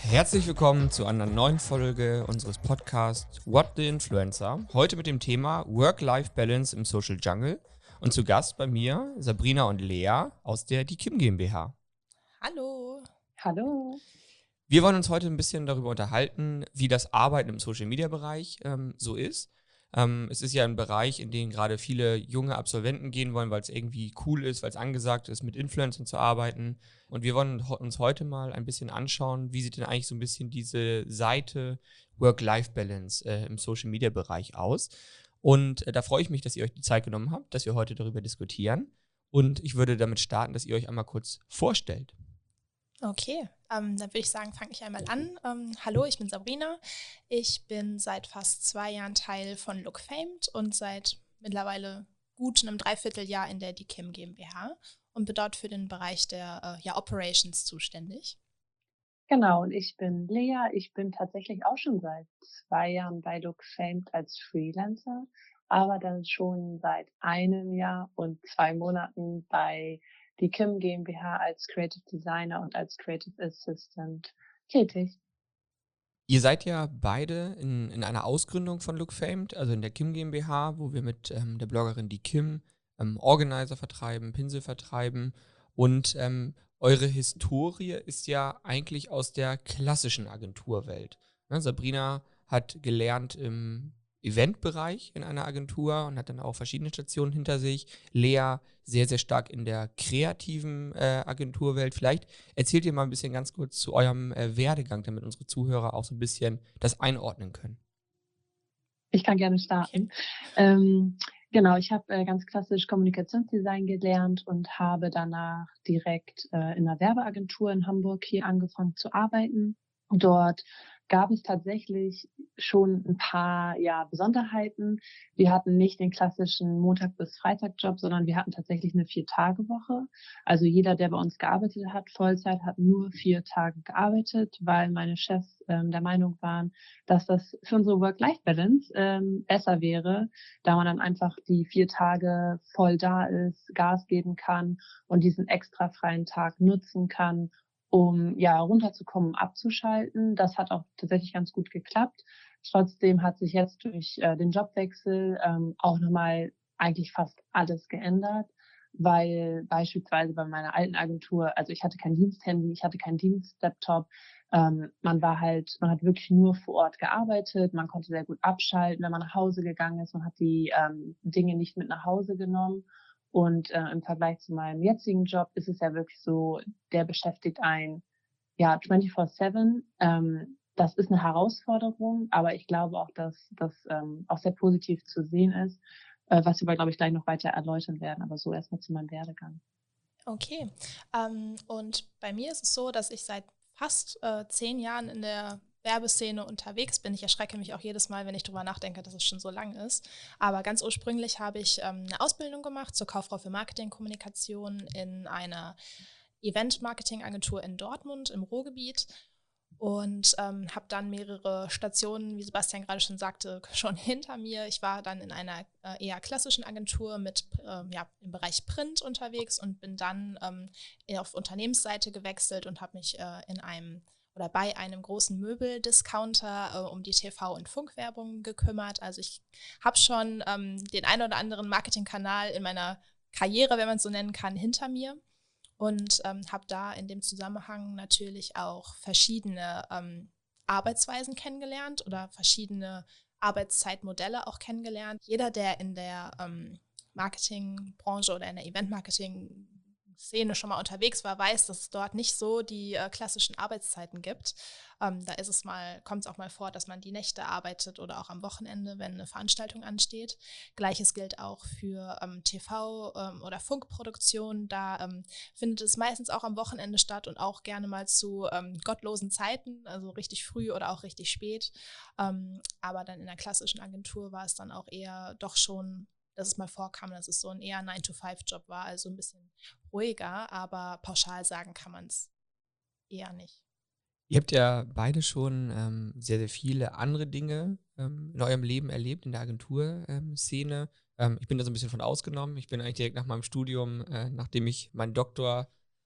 Herzlich willkommen zu einer neuen Folge unseres Podcasts What the Influencer. Heute mit dem Thema Work-Life-Balance im Social Jungle. Und zu Gast bei mir Sabrina und Lea aus der Die Kim GmbH. Hallo. Hallo. Wir wollen uns heute ein bisschen darüber unterhalten, wie das Arbeiten im Social-Media-Bereich so ist. Es ist ja ein Bereich, in den gerade viele junge Absolventen gehen wollen, weil es irgendwie cool ist, weil es angesagt ist, mit Influencern zu arbeiten. Und wir wollen uns heute mal ein bisschen anschauen, wie sieht denn eigentlich so ein bisschen diese Seite Work-Life-Balance im Social-Media-Bereich aus. Und da freue ich mich, dass ihr euch die Zeit genommen habt, dass wir heute darüber diskutieren. Und ich würde damit starten, dass ihr euch einmal kurz vorstellt. Okay, dann würde ich sagen, fange ich einmal an. Hallo, ich bin Sabrina. Ich bin seit fast 2 Jahren Teil von LookFamed und seit mittlerweile gut einem Dreivierteljahr in der Die Kim GmbH und bin dort für den Bereich der Operations zuständig. Genau, und ich bin Lea. Ich bin tatsächlich auch schon seit 2 Jahren bei LookFamed als Freelancer, aber dann schon seit 1 Jahr und 2 Monaten bei Die Kim GmbH als Creative Designer und als Creative Assistant tätig. Ihr seid ja beide in einer Ausgründung von LookFamed, also in der Kim GmbH, wo wir mit der Bloggerin Die Kim Organizer vertreiben, Pinsel vertreiben. Und eure Historie ist ja eigentlich aus der klassischen Agenturwelt. Ne, Sabrina hat gelernt im Eventbereich in einer Agentur und hat dann auch verschiedene Stationen hinter sich. Lea sehr, sehr stark in der kreativen Agenturwelt. Vielleicht erzählt ihr mal ein bisschen ganz kurz zu eurem Werdegang, damit unsere Zuhörer auch so ein bisschen das einordnen können. Ich kann gerne starten. Okay. Genau, ich habe ganz klassisch Kommunikationsdesign gelernt und habe danach direkt in einer Werbeagentur in Hamburg hier angefangen zu arbeiten. Dort gab es tatsächlich schon ein paar Besonderheiten. Wir hatten nicht den klassischen Montag- bis Freitag-Job, sondern wir hatten tatsächlich eine 4-Tage-Woche. Also jeder, der bei uns gearbeitet hat, Vollzeit, hat nur 4 Tage gearbeitet, weil meine Chefs der Meinung waren, dass das für unsere Work-Life-Balance besser wäre, da man dann einfach die 4 Tage voll da ist, Gas geben kann und diesen extra freien Tag nutzen kann, um runterzukommen, abzuschalten. Das hat auch tatsächlich ganz gut geklappt. Trotzdem hat sich jetzt durch den Jobwechsel auch nochmal eigentlich fast alles geändert, weil beispielsweise bei meiner alten Agentur, also ich hatte kein Diensthandy, ich hatte keinen Dienstlaptop, man hat wirklich nur vor Ort gearbeitet, man konnte sehr gut abschalten, wenn man nach Hause gegangen ist, man hat die Dinge nicht mit nach Hause genommen. Und im Vergleich zu meinem jetzigen Job ist es ja wirklich so, der beschäftigt einen 24/7. Das ist eine Herausforderung, aber ich glaube auch, dass das auch sehr positiv zu sehen ist, was wir, glaube ich, gleich noch weiter erläutern werden. Aber so erstmal zu meinem Werdegang. Okay, und bei mir ist es so, dass ich seit fast 10 Jahren in der Werbeszene unterwegs bin. Ich erschrecke mich auch jedes Mal, wenn ich darüber nachdenke, dass es schon so lang ist. Aber ganz ursprünglich habe ich eine Ausbildung gemacht zur Kauffrau für Marketingkommunikation in einer Event-Marketing-Agentur in Dortmund im Ruhrgebiet und habe dann mehrere Stationen, wie Sebastian gerade schon sagte, schon hinter mir. Ich war dann in einer eher klassischen Agentur mit im Bereich Print unterwegs und bin dann auf Unternehmensseite gewechselt und habe mich bei einem großen Möbeldiscounter um die TV- und Funkwerbung gekümmert. Also ich habe schon den einen oder anderen Marketingkanal in meiner Karriere, wenn man es so nennen kann, hinter mir. Und habe da in dem Zusammenhang natürlich auch verschiedene Arbeitsweisen kennengelernt oder verschiedene Arbeitszeitmodelle auch kennengelernt. Jeder, der in der Marketingbranche oder in der Eventmarketing-Szene schon mal unterwegs war, weiß, dass es dort nicht so die klassischen Arbeitszeiten gibt. Da kommt es auch mal vor, dass man die Nächte arbeitet oder auch am Wochenende, wenn eine Veranstaltung ansteht. Gleiches gilt auch für TV- oder Funkproduktion. Da findet es meistens auch am Wochenende statt und auch gerne mal zu gottlosen Zeiten, also richtig früh oder auch richtig spät. Aber dann in der klassischen Agentur war es dann auch eher doch schon, dass es mal vorkam, dass es so ein eher 9-to-5-Job war, also ein bisschen ruhiger, aber pauschal sagen kann man es eher nicht. Ihr habt ja beide schon sehr, sehr viele andere Dinge in eurem Leben erlebt, in der Agenturszene. Ich bin da so ein bisschen von ausgenommen. Ich bin eigentlich direkt nach meinem Studium, nachdem ich meinen Doktor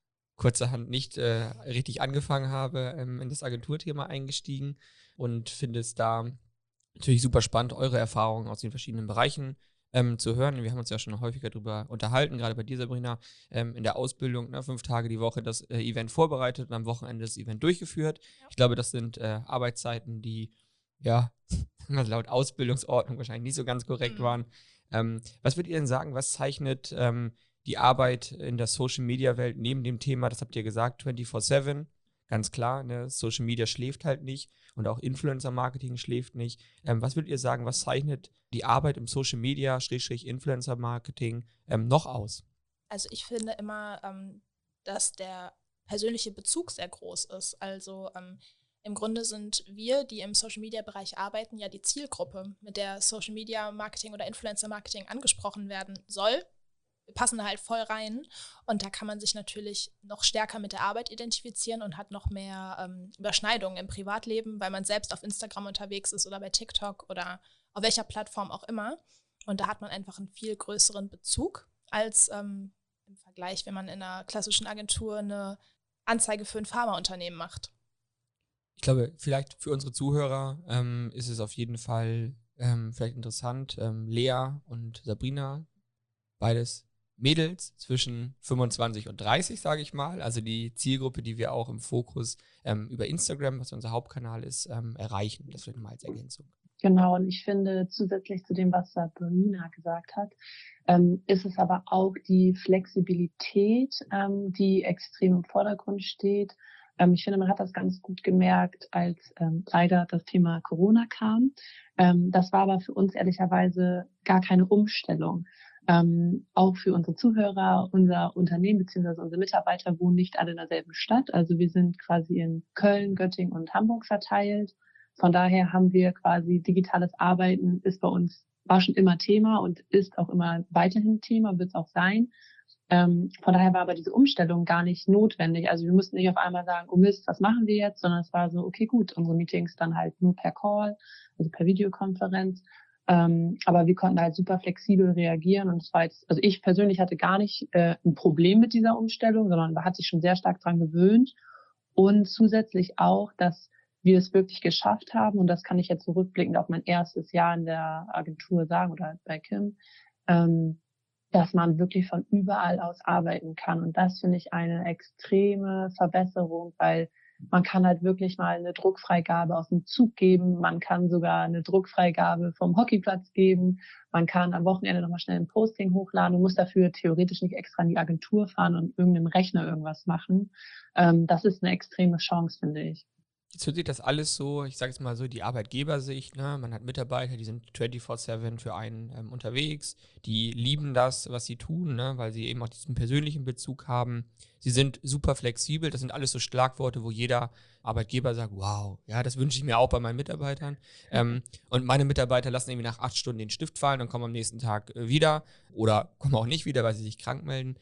kurzerhand nicht richtig angefangen habe, in das Agenturthema eingestiegen und finde es da natürlich super spannend, eure Erfahrungen aus den verschiedenen Bereichen zu hören. Wir haben uns ja schon häufiger darüber unterhalten, gerade bei dir, Sabrina, in der Ausbildung, 5 Tage die Woche das Event vorbereitet und am Wochenende das Event durchgeführt. Ja. Ich glaube, das sind Arbeitszeiten, die ja laut Ausbildungsordnung wahrscheinlich nicht so ganz korrekt waren. Was würdet ihr denn sagen, was zeichnet die Arbeit in der Social-Media-Welt neben dem Thema, das habt ihr gesagt, 24/7, ganz klar, ne? Social Media schläft halt nicht und auch Influencer-Marketing schläft nicht. Was würdet ihr sagen, was zeichnet die Arbeit im Social Media, Influencer-Marketing noch aus? Also ich finde immer, dass der persönliche Bezug sehr groß ist. Also im Grunde sind wir, die im Social-Media-Bereich arbeiten, ja die Zielgruppe, mit der Social-Media-Marketing oder Influencer-Marketing angesprochen werden soll. Wir passen da halt voll rein und da kann man sich natürlich noch stärker mit der Arbeit identifizieren und hat noch mehr Überschneidungen im Privatleben, weil man selbst auf Instagram unterwegs ist oder bei TikTok oder auf welcher Plattform auch immer. Und da hat man einfach einen viel größeren Bezug als im Vergleich, wenn man in einer klassischen Agentur eine Anzeige für ein Pharmaunternehmen macht. Ich glaube, vielleicht für unsere Zuhörer ist es auf jeden Fall vielleicht interessant. Lea und Sabrina, beides Mädels zwischen 25 und 30, sage ich mal. Also die Zielgruppe, die wir auch im Fokus über Instagram, was unser Hauptkanal ist, erreichen. Das vielleicht nochmal als Ergänzung. Genau, und ich finde zusätzlich zu dem, was Sabrina gesagt hat, ist es aber auch die Flexibilität, die extrem im Vordergrund steht. Ich finde, man hat das ganz gut gemerkt, als leider das Thema Corona kam. Das war aber für uns ehrlicherweise gar keine Umstellung. Auch für unsere Zuhörer, unser Unternehmen bzw. unsere Mitarbeiter wohnen nicht alle in derselben Stadt. Also wir sind quasi in Köln, Göttingen und Hamburg verteilt. Von daher haben wir quasi digitales Arbeiten ist bei uns, war schon immer Thema und ist auch immer weiterhin Thema, wird es auch sein. Von daher war aber diese Umstellung gar nicht notwendig. Also wir mussten nicht auf einmal sagen, oh Mist, was machen wir jetzt? Sondern es war so, okay, gut, unsere Meetings dann halt nur per Call, also per Videokonferenz. Aber wir konnten halt super flexibel reagieren und es war jetzt, also ich persönlich hatte gar nicht ein Problem mit dieser Umstellung, sondern man hat sich schon sehr stark dran gewöhnt und zusätzlich auch, dass wir es wirklich geschafft haben und das kann ich jetzt zurückblickend auf mein erstes Jahr in der Agentur sagen oder bei Kim, dass man wirklich von überall aus arbeiten kann und das finde ich eine extreme Verbesserung, weil man kann halt wirklich mal eine Druckfreigabe aus dem Zug geben. Man kann sogar eine Druckfreigabe vom Hockeyplatz geben. Man kann am Wochenende nochmal schnell ein Posting hochladen und muss dafür theoretisch nicht extra in die Agentur fahren und irgendeinem Rechner irgendwas machen. Das ist eine extreme Chance, finde ich. Jetzt hört sich das alles so, ich sage jetzt mal so, die Arbeitgebersicht, ne? Man hat Mitarbeiter, die sind 24/7 für einen unterwegs, die lieben das, was sie tun, ne? Weil sie eben auch diesen persönlichen Bezug haben. Sie sind super flexibel, das sind alles so Schlagworte, wo jeder Arbeitgeber sagt, wow, ja, das wünsche ich mir auch bei meinen Mitarbeitern. Und meine Mitarbeiter lassen irgendwie nach 8 Stunden den Stift fallen und kommen am nächsten Tag wieder oder kommen auch nicht wieder, weil sie sich krank melden.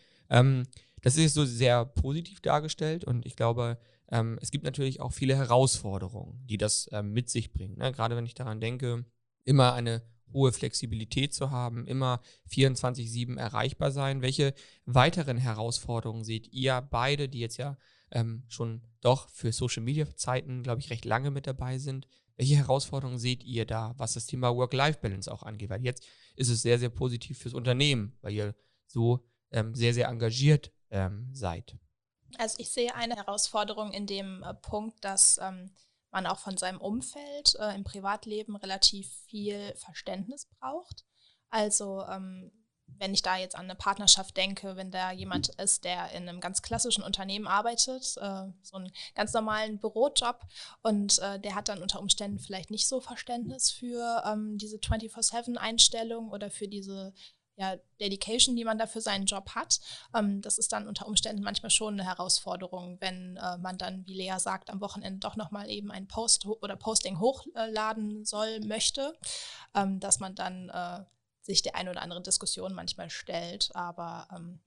Das ist so sehr positiv dargestellt und ich glaube, es gibt natürlich auch viele Herausforderungen, die das mit sich bringen. Ne? Gerade wenn ich daran denke, immer eine hohe Flexibilität zu haben, immer 24/7 erreichbar sein. Welche weiteren Herausforderungen seht ihr beide, die jetzt ja schon doch für Social-Media-Zeiten, glaube ich, recht lange mit dabei sind? Welche Herausforderungen seht ihr da, was das Thema Work-Life-Balance auch angeht? Weil jetzt ist es sehr, sehr positiv fürs Unternehmen, weil ihr so sehr, sehr engagiert seid. Also ich sehe eine Herausforderung in dem Punkt, dass man auch von seinem Umfeld im Privatleben relativ viel Verständnis braucht. Also wenn ich da jetzt an eine Partnerschaft denke, wenn da jemand ist, der in einem ganz klassischen Unternehmen arbeitet, so einen ganz normalen Bürojob und der hat dann unter Umständen vielleicht nicht so Verständnis für diese 24/7-Einstellung oder für diese Dedication, die man da für seinen Job hat. Das ist dann unter Umständen manchmal schon eine Herausforderung, wenn man dann, wie Lea sagt, am Wochenende doch nochmal eben ein Post oder Posting hochladen möchte, dass man dann sich der ein oder andere Diskussion manchmal stellt. Aber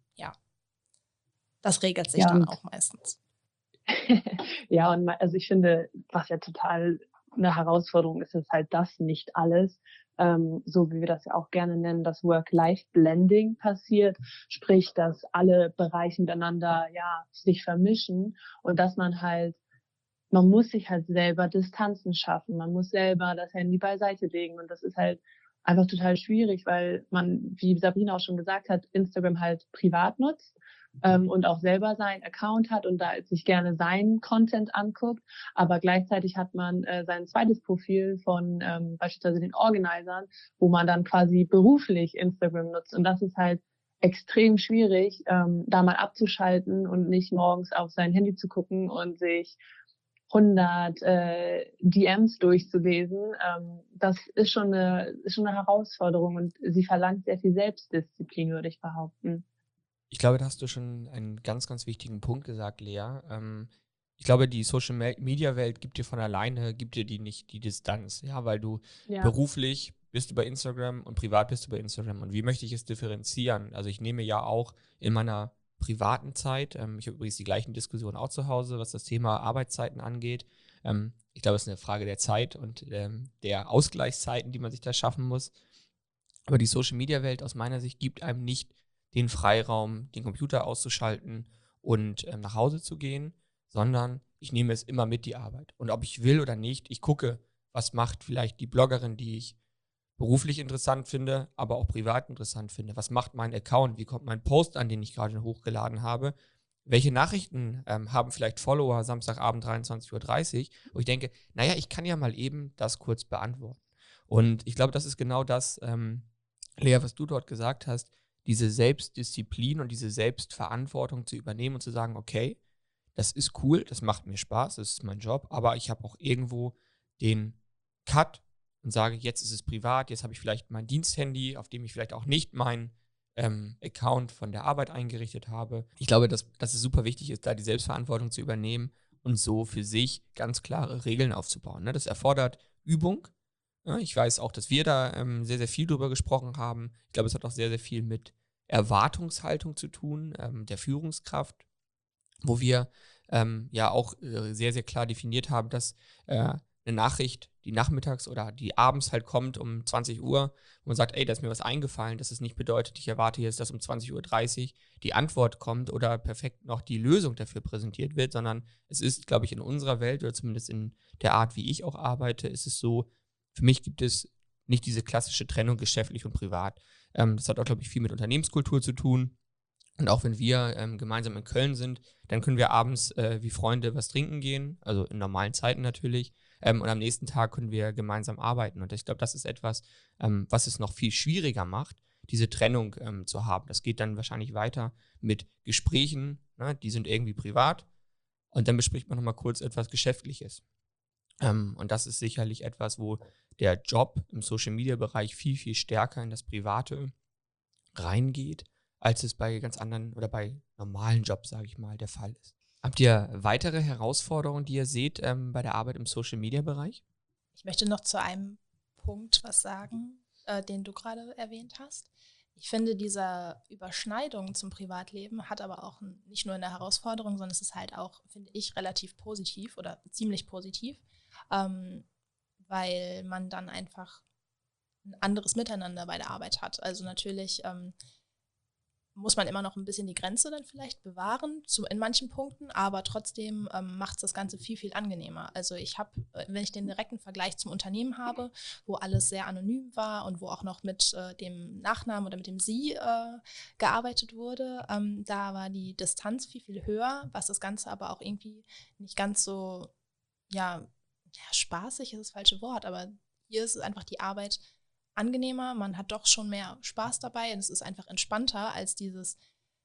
das regelt sich dann auch meistens. Ja, und also ich finde, was ja total eine Herausforderung ist, ist halt das nicht alles. so wie wir das ja auch gerne nennen, das Work-Life-Blending passiert, sprich, dass alle Bereiche miteinander sich vermischen und dass man muss sich halt selber Distanzen schaffen, man muss selber das Handy beiseite legen und das ist halt einfach total schwierig, weil man, wie Sabrina auch schon gesagt hat, Instagram halt privat nutzt und auch selber seinen Account hat und da sich gerne seinen Content anguckt, aber gleichzeitig hat man sein zweites Profil von beispielsweise den Organisern, wo man dann quasi beruflich Instagram nutzt und das ist halt extrem schwierig, da mal abzuschalten und nicht morgens auf sein Handy zu gucken und sich 100 DMs durchzulesen. Das ist schon eine Herausforderung und sie verlangt sehr viel Selbstdisziplin, würde ich behaupten. Ich glaube, da hast du schon einen ganz, ganz wichtigen Punkt gesagt, Lea. Ich glaube, die Social-Media-Welt gibt dir von alleine, gibt dir nicht die Distanz, ja, weil du beruflich bist du bei Instagram und privat bist du bei Instagram. Und wie möchte ich es differenzieren? Also ich nehme ja auch in meiner privaten Zeit, ich habe übrigens die gleichen Diskussionen auch zu Hause, was das Thema Arbeitszeiten angeht. Ich glaube, es ist eine Frage der Zeit und der Ausgleichszeiten, die man sich da schaffen muss. Aber die Social-Media-Welt aus meiner Sicht gibt einem nicht den Freiraum, den Computer auszuschalten und nach Hause zu gehen, sondern ich nehme es immer mit, die Arbeit. Und ob ich will oder nicht, ich gucke, was macht vielleicht die Bloggerin, die ich beruflich interessant finde, aber auch privat interessant finde. Was macht mein Account? Wie kommt mein Post an, den ich gerade hochgeladen habe? Welche Nachrichten haben vielleicht Follower Samstagabend 23:30 Uhr? Wo ich denke, naja, ich kann ja mal eben das kurz beantworten. Und ich glaube, das ist genau das, Lea, was du dort gesagt hast, diese Selbstdisziplin und diese Selbstverantwortung zu übernehmen und zu sagen, okay, das ist cool, das macht mir Spaß, das ist mein Job, aber ich habe auch irgendwo den Cut und sage, jetzt ist es privat, jetzt habe ich vielleicht mein Diensthandy, auf dem ich vielleicht auch nicht meinen Account von der Arbeit eingerichtet habe. Ich glaube, dass es super wichtig ist, da die Selbstverantwortung zu übernehmen und so für sich ganz klare Regeln aufzubauen. Ne? Das erfordert Übung. Ja, ich weiß auch, dass wir da sehr, sehr viel drüber gesprochen haben. Ich glaube, es hat auch sehr, sehr viel mit Erwartungshaltung zu tun, der Führungskraft, wo wir ja auch sehr, sehr klar definiert haben, dass eine Nachricht, die nachmittags oder die abends halt kommt um 20 Uhr, wo man sagt, ey, da ist mir was eingefallen, dass es nicht bedeutet, ich erwarte jetzt, dass um 20:30 Uhr die Antwort kommt oder perfekt noch die Lösung dafür präsentiert wird, sondern es ist, glaube ich, in unserer Welt oder zumindest in der Art, wie ich auch arbeite, ist es so, für mich gibt es nicht diese klassische Trennung geschäftlich und privat. Das hat auch, glaube ich, viel mit Unternehmenskultur zu tun. Und auch wenn wir gemeinsam in Köln sind, dann können wir abends wie Freunde was trinken gehen, also in normalen Zeiten natürlich. Und am nächsten Tag können wir gemeinsam arbeiten. Und ich glaube, das ist etwas, was es noch viel schwieriger macht, diese Trennung zu haben. Das geht dann wahrscheinlich weiter mit Gesprächen, ne? Die sind irgendwie privat. Und dann bespricht man nochmal kurz etwas Geschäftliches. Und das ist sicherlich etwas, wo der Job im Social-Media-Bereich viel, viel stärker in das Private reingeht, als es bei ganz anderen oder bei normalen Jobs, sage ich mal, der Fall ist. Habt ihr weitere Herausforderungen, die ihr seht bei der Arbeit im Social-Media-Bereich? Ich möchte noch zu einem Punkt was sagen, den du gerade erwähnt hast. Ich finde, diese Überschneidung zum Privatleben hat aber auch nicht nur eine Herausforderung, sondern es ist halt auch, finde ich, relativ positiv oder ziemlich positiv, weil man dann einfach ein anderes Miteinander bei der Arbeit hat. Also natürlich muss man immer noch ein bisschen die Grenze dann vielleicht bewahren, in manchen Punkten, aber trotzdem macht es das Ganze viel, viel angenehmer. Also ich habe, wenn ich den direkten Vergleich zum Unternehmen habe, wo alles sehr anonym war und wo auch noch mit dem Nachnamen oder mit dem Sie gearbeitet wurde, da war die Distanz viel, viel höher, was das Ganze aber auch irgendwie nicht ganz so, spaßig ist das falsche Wort, aber hier ist es einfach die Arbeit angenehmer, man hat doch schon mehr Spaß dabei und es ist einfach entspannter als dieses,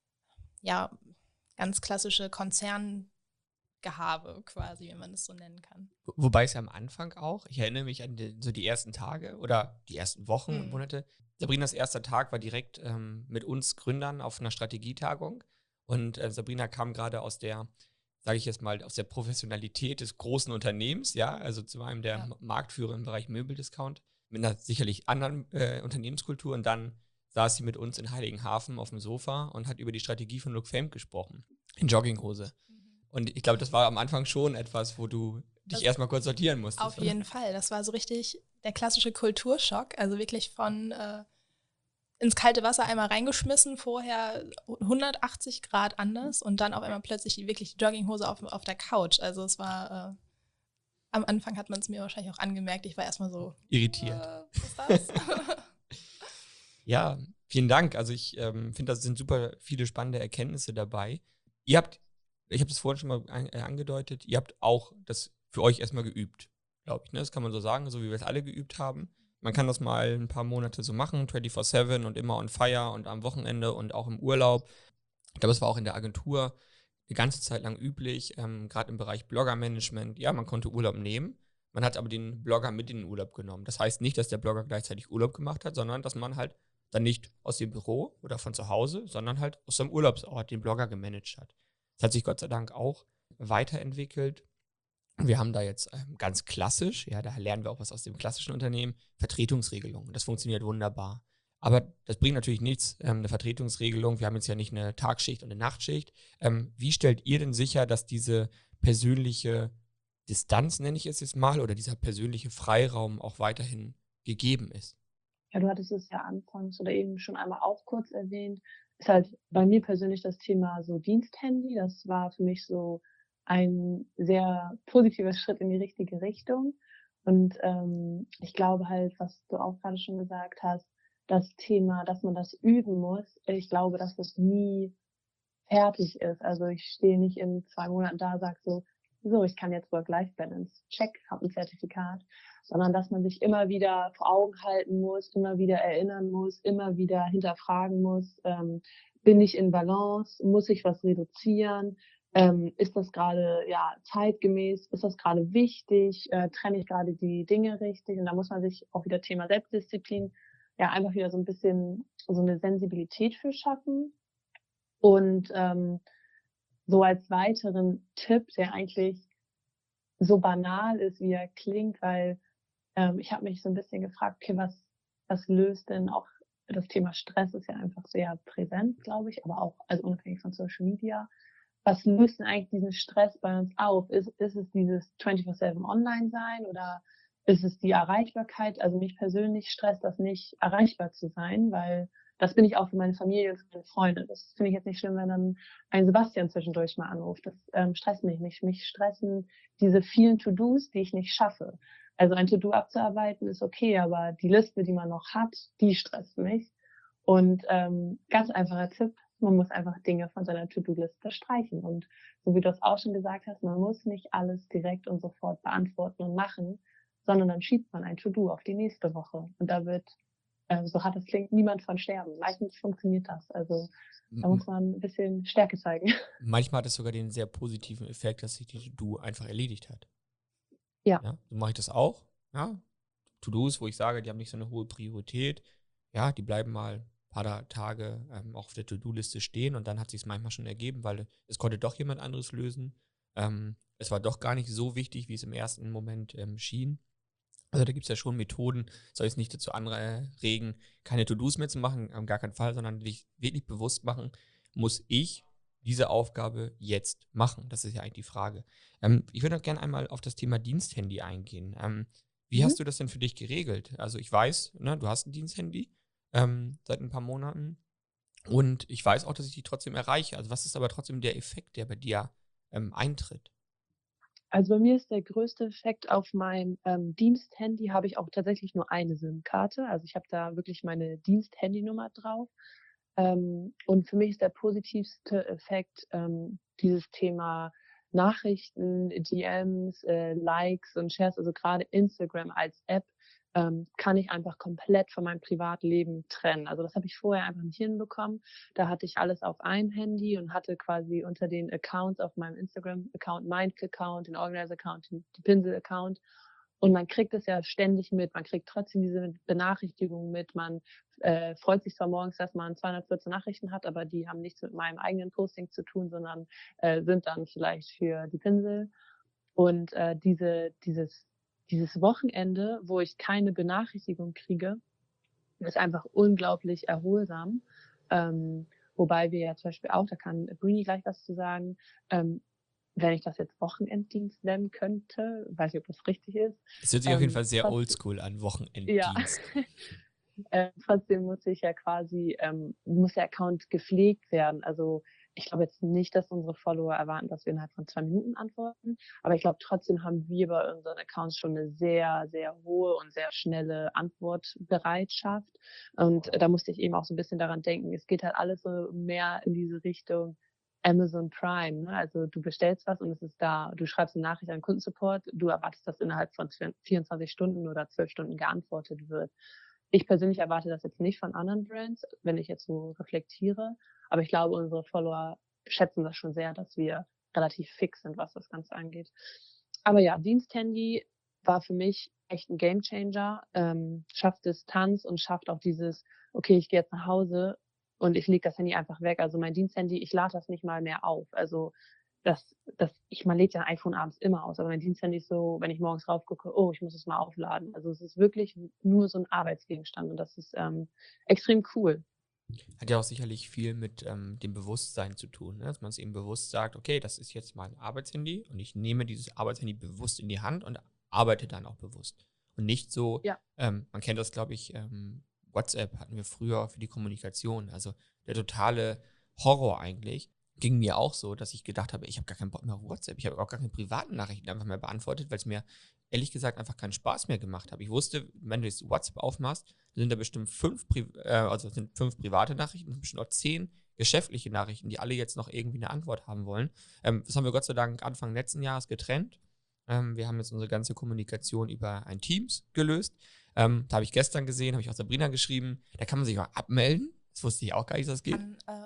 ganz klassische Konzerngehabe quasi, wenn man das so nennen kann. Wobei es ja am Anfang auch, ich erinnere mich an die ersten Tage oder die ersten Wochen und Monate. Sabrinas erster Tag war direkt mit uns Gründern auf einer Strategietagung und Sabrina kam gerade aus der, sage ich jetzt mal, aus der Professionalität des großen Unternehmens, also zu einem der Marktführer im Bereich Möbeldiscount, mit einer sicherlich anderen Unternehmenskultur und dann saß sie mit uns in Heiligenhafen auf dem Sofa und hat über die Strategie von Look Famed gesprochen, in Jogginghose. Und ich glaube, das war am Anfang schon etwas, wo du dich erstmal kurz sortieren musstest. Auf jeden Fall, das war so richtig der klassische Kulturschock, also wirklich von ins kalte Wasser einmal reingeschmissen, vorher 180 Grad anders und dann auf einmal plötzlich wirklich die Jogginghose auf der Couch. Also es war, am Anfang hat man es mir wahrscheinlich auch angemerkt, ich war erstmal so irritiert. Was ist das? Ja, vielen Dank. Also ich finde, da sind super viele spannende Erkenntnisse dabei. Ich habe das vorhin schon mal angedeutet, ihr habt auch das für euch erstmal geübt, glaube ich. Ne? Das kann man so sagen, so wie wir es alle geübt haben. Man kann das mal ein paar Monate so machen, 24/7 und immer on fire und am Wochenende und auch im Urlaub. Ich glaube, es war auch in der Agentur eine ganze Zeit lang üblich, gerade im Bereich Blogger-Management. Ja, man konnte Urlaub nehmen, man hat aber den Blogger mit in den Urlaub genommen. Das heißt nicht, dass der Blogger gleichzeitig Urlaub gemacht hat, sondern dass man halt dann nicht aus dem Büro oder von zu Hause, sondern halt aus seinem Urlaubsort den Blogger gemanagt hat. Das hat sich Gott sei Dank auch weiterentwickelt. Wir haben da jetzt ganz klassisch, ja, da lernen wir auch was aus dem klassischen Unternehmen, Vertretungsregelungen. Das funktioniert wunderbar. Aber das bringt natürlich nichts, eine Vertretungsregelung. Wir haben jetzt ja nicht eine Tagschicht und eine Nachtschicht. Wie stellt ihr denn sicher, dass diese persönliche Distanz, nenne ich es jetzt mal, oder dieser persönliche Freiraum auch weiterhin gegeben ist? Ja, du hattest es ja anfangs oder eben schon einmal auch kurz erwähnt, ist halt bei mir persönlich das Thema so Diensthandy. Das war für mich so ein sehr positiver Schritt in die richtige Richtung. Und ich glaube halt, was du auch gerade schon gesagt hast, das Thema, dass man das üben muss, ich glaube, dass das nie fertig ist. Also ich stehe nicht in 2 Monaten da, sag so, ich kann jetzt Work-Life-Balance, check, habe ein Zertifikat, sondern dass man sich immer wieder vor Augen halten muss, immer wieder erinnern muss, immer wieder hinterfragen muss, bin ich in Balance, muss ich was reduzieren, ist das gerade ja zeitgemäß, ist das gerade wichtig, trenne ich gerade die Dinge richtig, und da muss man sich auch wieder Thema Selbstdisziplin ja einfach wieder so ein bisschen so eine Sensibilität für schaffen. Und so als weiteren Tipp, der eigentlich so banal ist, wie er klingt, weil ich habe mich so ein bisschen gefragt, okay, was löst denn auch das Thema Stress ist ja einfach sehr präsent, glaube ich, aber auch also unabhängig von Social Media. Was löst denn eigentlich diesen Stress bei uns auf? Ist es dieses 24/7 Online-Sein oder ist es die Erreichbarkeit? Also mich persönlich stresst das nicht, erreichbar zu sein, weil das bin ich auch für meine Familie und für meine Freunde. Das finde ich jetzt nicht schlimm, wenn dann ein Sebastian zwischendurch mal anruft. Das stresst mich nicht. Mich stressen diese vielen To-Dos, die ich nicht schaffe. Also ein To-Do abzuarbeiten ist okay, aber die Liste, die man noch hat, die stresst mich. Und ganz einfacher Tipp, man muss einfach Dinge von seiner To-Do-Liste streichen. Und so wie du es auch schon gesagt hast, man muss nicht alles direkt und sofort beantworten und machen, sondern dann schiebt man ein To-Do auf die nächste Woche. Und da wird, so hart es klingt, niemand von sterben. Meistens funktioniert das. Also da muss man ein bisschen Stärke zeigen. Manchmal hat es sogar den sehr positiven Effekt, dass sich die To-Do einfach erledigt hat. Ja. Ja, so mache ich das auch. Ja, To-Dos, wo ich sage, die haben nicht so eine hohe Priorität. Ja, die bleiben mal ein paar Tage auch auf der To-Do-Liste stehen, und dann hat sich es manchmal schon ergeben, weil es konnte doch jemand anderes lösen. Es war doch gar nicht so wichtig, wie es im ersten Moment schien. Also da gibt es ja schon Methoden, soll ich es nicht dazu anregen, keine To-Dos mehr zu machen, gar keinen Fall, sondern dich wirklich bewusst machen, muss ich diese Aufgabe jetzt machen? Das ist ja eigentlich die Frage. Ich würde auch gerne einmal auf das Thema Diensthandy eingehen. Wie hast du das denn für dich geregelt? Also ich weiß, ne, du hast ein Diensthandy seit ein paar Monaten, und ich weiß auch, dass ich die trotzdem erreiche. Also was ist aber trotzdem der Effekt, der bei dir eintritt? Also bei mir ist der größte Effekt auf meinem Diensthandy habe ich auch tatsächlich nur eine SIM-Karte. Also ich habe da wirklich meine Diensthandynummer drauf. Und für mich ist der positivste Effekt dieses Thema Nachrichten, DMs, Likes und Shares, also gerade Instagram als App, kann ich einfach komplett von meinem Privatleben trennen. Also das habe ich vorher einfach nicht hinbekommen. Da hatte ich alles auf ein Handy und hatte quasi unter den Accounts auf meinem Instagram-Account, Mindful-Account, den Organizer-Account, den Pinsel-Account. Und man kriegt es ja ständig mit. Man kriegt trotzdem diese Benachrichtigungen mit. Man freut sich zwar morgens, dass man 214 Nachrichten hat, aber die haben nichts mit meinem eigenen Posting zu tun, sondern sind dann vielleicht für die Pinsel. Und dieses Wochenende, wo ich keine Benachrichtigung kriege, ist einfach unglaublich erholsam. Wobei wir ja zum Beispiel auch, da kann Brini gleich was zu sagen, wenn ich das jetzt Wochenenddienst nennen könnte, weiß nicht, ob das richtig ist. Es hört sich auf jeden Fall sehr Trotzdem, oldschool an, ja, Wochenenddienst. trotzdem muss der Account gepflegt werden. Also ich glaube jetzt nicht, dass unsere Follower erwarten, dass wir innerhalb von 2 Minuten antworten. Aber ich glaube, trotzdem haben wir bei unseren Accounts schon eine sehr, sehr hohe und sehr schnelle Antwortbereitschaft. Und da musste ich eben auch so ein bisschen daran denken, es geht halt alles so mehr in diese Richtung Amazon Prime. Ne? Also du bestellst was und es ist da. Du schreibst eine Nachricht an den Kundensupport. Du erwartest, dass innerhalb von 24 Stunden oder 12 Stunden geantwortet wird. Ich persönlich erwarte das jetzt nicht von anderen Brands, wenn ich jetzt so reflektiere. Aber ich glaube, unsere Follower schätzen das schon sehr, dass wir relativ fix sind, was das Ganze angeht. Aber ja, Diensthandy war für mich echt ein Gamechanger. Schafft Distanz und schafft auch dieses, okay, ich gehe jetzt nach Hause und ich lege das Handy einfach weg. Also mein Diensthandy, ich lade das nicht mal mehr auf. Also man lädt ja ein iPhone abends immer aus, aber mein Diensthandy ist so, wenn ich morgens raufgucke, oh, ich muss es mal aufladen. Also es ist wirklich nur so ein Arbeitsgegenstand und das ist extrem cool. Hat ja auch sicherlich viel mit dem Bewusstsein zu tun, ne? Dass man es eben bewusst sagt, okay, das ist jetzt mein Arbeitshandy und ich nehme dieses Arbeitshandy bewusst in die Hand und arbeite dann auch bewusst. Und nicht so, Ja. man kennt das, glaube ich, WhatsApp hatten wir früher für die Kommunikation. Also der totale Horror eigentlich. Ging mir auch so, dass ich gedacht habe, ich habe gar keinen Bock mehr auf WhatsApp. Ich habe auch gar keine privaten Nachrichten einfach mehr beantwortet, weil es mir ehrlich gesagt einfach keinen Spaß mehr gemacht hat. Ich wusste, wenn du jetzt WhatsApp aufmachst, sind da bestimmt 5 private Nachrichten, sind bestimmt auch 10 geschäftliche Nachrichten, die alle jetzt noch irgendwie eine Antwort haben wollen. Das haben wir Gott sei Dank Anfang letzten Jahres getrennt. Wir haben jetzt unsere ganze Kommunikation über ein Teams gelöst. Da habe ich gestern gesehen, habe ich auch Sabrina geschrieben, da kann man sich auch abmelden. Das wusste ich auch gar nicht, dass das geht.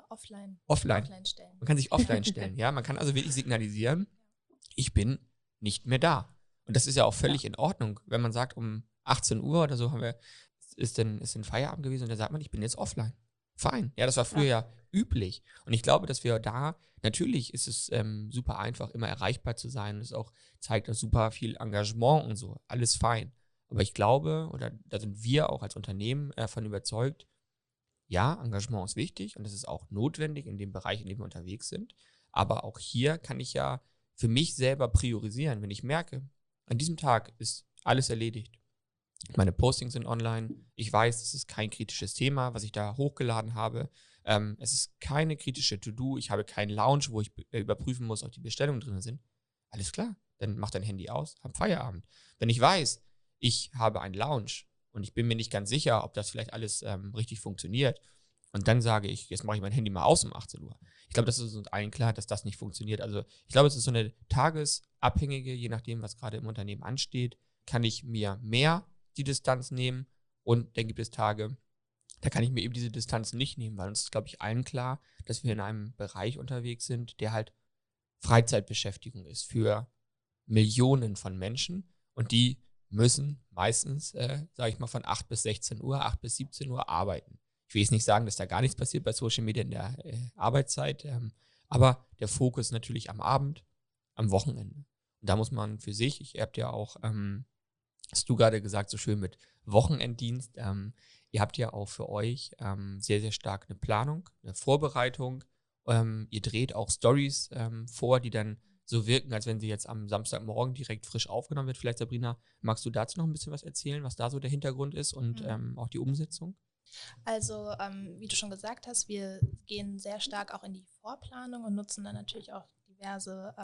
Offline stellen. Man kann sich offline stellen, ja. Man kann also wirklich signalisieren, ich bin nicht mehr da. Und das ist ja auch völlig in Ordnung, wenn man sagt, um 18 Uhr oder so ist denn Feierabend gewesen und da sagt man, ich bin jetzt offline. Fein. Ja, das war früher ja üblich. Und ich glaube, dass wir da, natürlich ist es super einfach, immer erreichbar zu sein. Das auch zeigt auch super viel Engagement und so. Alles fein. Aber ich glaube, oder da sind wir auch als Unternehmen davon überzeugt, ja, Engagement ist wichtig und das ist auch notwendig in dem Bereich, in dem wir unterwegs sind. Aber auch hier kann ich ja für mich selber priorisieren. Wenn ich merke, an diesem Tag ist alles erledigt. Meine Postings sind online. Ich weiß, es ist kein kritisches Thema, was ich da hochgeladen habe. Es ist keine kritische To-Do. Ich habe keinen Lounge, wo ich überprüfen muss, ob die Bestellungen drin sind. Alles klar, dann mach dein Handy aus, hab Feierabend. Wenn ich weiß, ich habe einen Lounge und ich bin mir nicht ganz sicher, ob das vielleicht alles richtig funktioniert und dann sage ich, jetzt mache ich mein Handy mal aus um 18 Uhr. Ich glaube, das ist uns allen klar, dass das nicht funktioniert. Also ich glaube, es ist so eine tagesabhängige, je nachdem, was gerade im Unternehmen ansteht, kann ich mir mehr die Distanz nehmen und dann gibt es Tage, da kann ich mir eben diese Distanz nicht nehmen, weil uns ist, glaube ich, allen klar, dass wir in einem Bereich unterwegs sind, der halt Freizeitbeschäftigung ist für Millionen von Menschen und die müssen meistens, sage ich mal, von 8 bis 16 Uhr, 8 bis 17 Uhr arbeiten. Ich will jetzt nicht sagen, dass da gar nichts passiert bei Social Media in der Arbeitszeit, aber der Fokus natürlich am Abend, am Wochenende. Und da muss man für sich, ihr habt ja auch, hast du gerade gesagt, so schön mit Wochenenddienst, ihr habt ja auch für euch sehr, sehr stark eine Planung, eine Vorbereitung. Ihr dreht auch Stories vor, die dann so wirken, als wenn sie jetzt am Samstagmorgen direkt frisch aufgenommen wird. Vielleicht, Sabrina, magst du dazu noch ein bisschen was erzählen, was da so der Hintergrund ist und auch die Umsetzung? Also, wie du schon gesagt hast, wir gehen sehr stark auch in die Vorplanung und nutzen dann natürlich auch diverse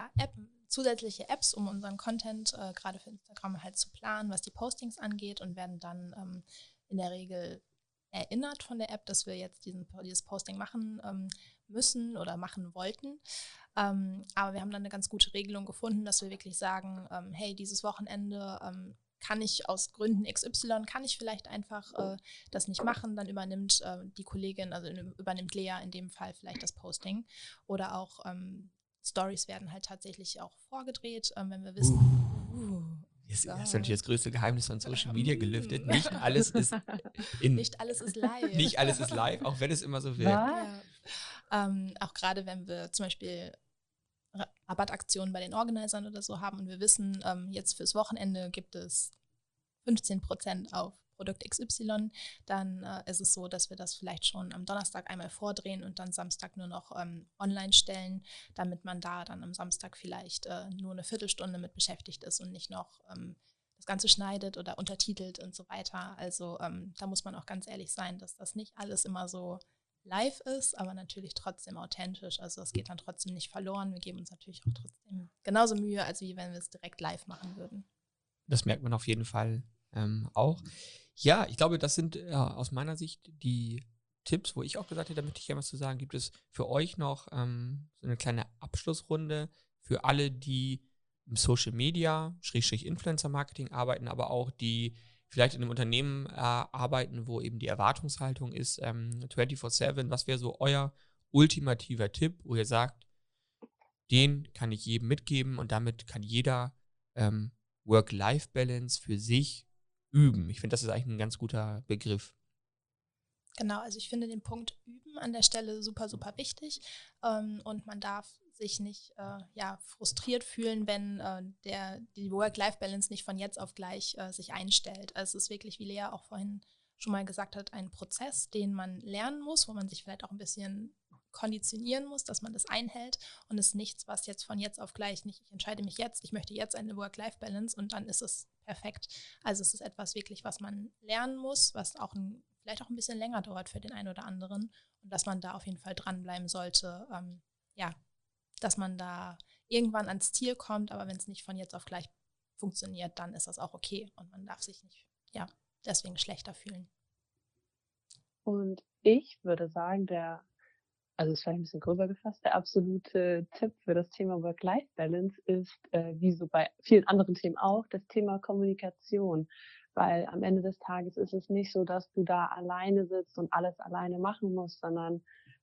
zusätzliche Apps, um unseren Content gerade für Instagram halt zu planen, was die Postings angeht und werden dann in der Regel erinnert von der App, dass wir jetzt dieses Posting machen müssen oder machen wollten. Aber wir haben dann eine ganz gute Regelung gefunden, dass wir wirklich sagen, hey, dieses Wochenende kann ich aus Gründen XY, kann ich vielleicht einfach das nicht machen, dann übernimmt die Kollegin, also übernimmt Lea in dem Fall vielleicht das Posting. Oder auch Stories werden halt tatsächlich auch vorgedreht, wenn wir wissen, Das ist natürlich das größte Geheimnis von Social Media gelüftet. Nicht alles ist nicht alles ist live. Nicht alles ist live, auch wenn es immer so wirkt. Ja. Auch gerade wenn wir zum Beispiel Rabattaktionen bei den Organisern oder so haben und wir wissen, jetzt fürs Wochenende gibt es 15% auf Produkt XY, dann ist es so, dass wir das vielleicht schon am Donnerstag einmal vordrehen und dann Samstag nur noch online stellen, damit man da dann am Samstag vielleicht nur eine Viertelstunde mit beschäftigt ist und nicht noch das Ganze schneidet oder untertitelt und so weiter. Also da muss man auch ganz ehrlich sein, dass das nicht alles immer so live ist, aber natürlich trotzdem authentisch. Also es geht dann trotzdem nicht verloren. Wir geben uns natürlich auch trotzdem genauso Mühe, als wie wenn wir es direkt live machen würden. Das merkt man auf jeden Fall auch. Ja, ich glaube, das sind aus meiner Sicht die Tipps, wo ich auch gesagt hätte, da möchte ich gerne was zu sagen. Gibt es für euch noch so eine kleine Abschlussrunde für alle, die im Social Media, Influencer Marketing arbeiten, aber auch die vielleicht in einem Unternehmen arbeiten, wo eben die Erwartungshaltung ist, 24/7, was wäre so euer ultimativer Tipp, wo ihr sagt, den kann ich jedem mitgeben und damit kann jeder Work-Life-Balance für sich üben. Ich finde, das ist eigentlich ein ganz guter Begriff. Genau, also ich finde den Punkt Üben an der Stelle super, super wichtig und man darf sich nicht frustriert fühlen, wenn die Work-Life-Balance nicht von jetzt auf gleich sich einstellt. Also es ist wirklich, wie Lea auch vorhin schon mal gesagt hat, ein Prozess, den man lernen muss, wo man sich vielleicht auch ein bisschen konditionieren muss, dass man das einhält und es ist nichts, was jetzt von jetzt auf gleich nicht, ich entscheide mich jetzt, ich möchte jetzt eine Work-Life-Balance und dann ist es perfekt. Also es ist etwas wirklich, was man lernen muss, was auch vielleicht auch ein bisschen länger dauert für den einen oder anderen und dass man da auf jeden Fall dranbleiben sollte, dass man da irgendwann ans Ziel kommt, aber wenn es nicht von jetzt auf gleich funktioniert, dann ist das auch okay und man darf sich nicht deswegen schlechter fühlen. Und ich würde sagen, also ist vielleicht ein bisschen gröber gefasst, der absolute Tipp für das Thema Work-Life-Balance ist, wie so bei vielen anderen Themen auch, das Thema Kommunikation. Weil am Ende des Tages ist es nicht so, dass du da alleine sitzt und alles alleine machen musst, sondern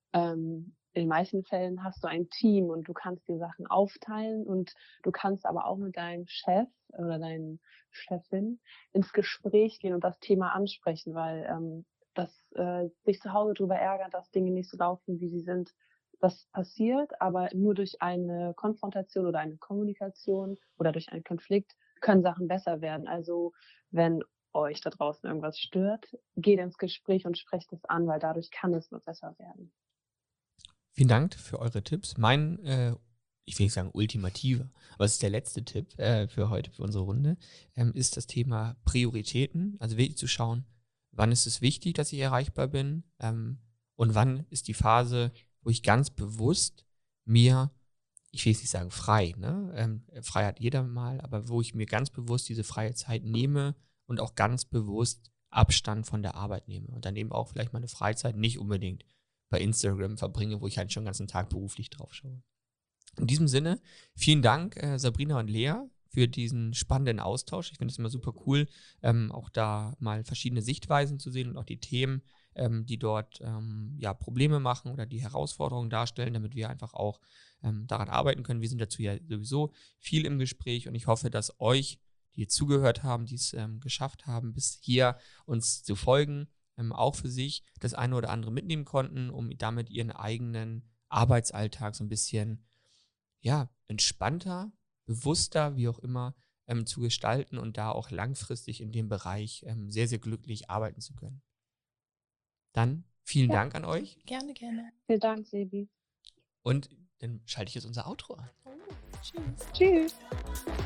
in den meisten Fällen hast du ein Team und du kannst die Sachen aufteilen und du kannst aber auch mit deinem Chef oder deiner Chefin ins Gespräch gehen und das Thema ansprechen, weil sich zu Hause darüber ärgern, dass Dinge nicht so laufen, wie sie sind, das passiert, aber nur durch eine Konfrontation oder eine Kommunikation oder durch einen Konflikt können Sachen besser werden. Also wenn euch da draußen irgendwas stört, geht ins Gespräch und sprecht es an, weil dadurch kann es nur besser werden. Vielen Dank für eure Tipps. Mein, ich will nicht sagen ultimativer, aber es ist der letzte Tipp für heute, für unsere Runde, ist das Thema Prioritäten. Also wirklich zu schauen, wann ist es wichtig, dass ich erreichbar bin und wann ist die Phase, wo ich ganz bewusst mir, ich will jetzt nicht sagen frei, ne? Frei hat jeder mal, aber wo ich mir ganz bewusst diese freie Zeit nehme und auch ganz bewusst Abstand von der Arbeit nehme und dann eben auch vielleicht meine Freizeit nicht unbedingt bei Instagram verbringe, wo ich halt schon den ganzen Tag beruflich drauf schaue. In diesem Sinne, vielen Dank Sabrina und Lea für diesen spannenden Austausch. Ich finde es immer super cool, auch da mal verschiedene Sichtweisen zu sehen und auch die Themen, die dort Probleme machen oder die Herausforderungen darstellen, damit wir einfach auch daran arbeiten können. Wir sind dazu ja sowieso viel im Gespräch und ich hoffe, dass euch, die jetzt zugehört haben, die es geschafft haben, bis hier uns zu folgen, auch für sich das eine oder andere mitnehmen konnten, um damit ihren eigenen Arbeitsalltag so ein bisschen entspannter, bewusster, wie auch immer, zu gestalten und da auch langfristig in dem Bereich sehr, sehr glücklich arbeiten zu können. Dann vielen Dank an euch. Gerne, gerne. Vielen Dank, Sebi. Und dann schalte ich jetzt unser Outro an. Tschüss. Tschüss.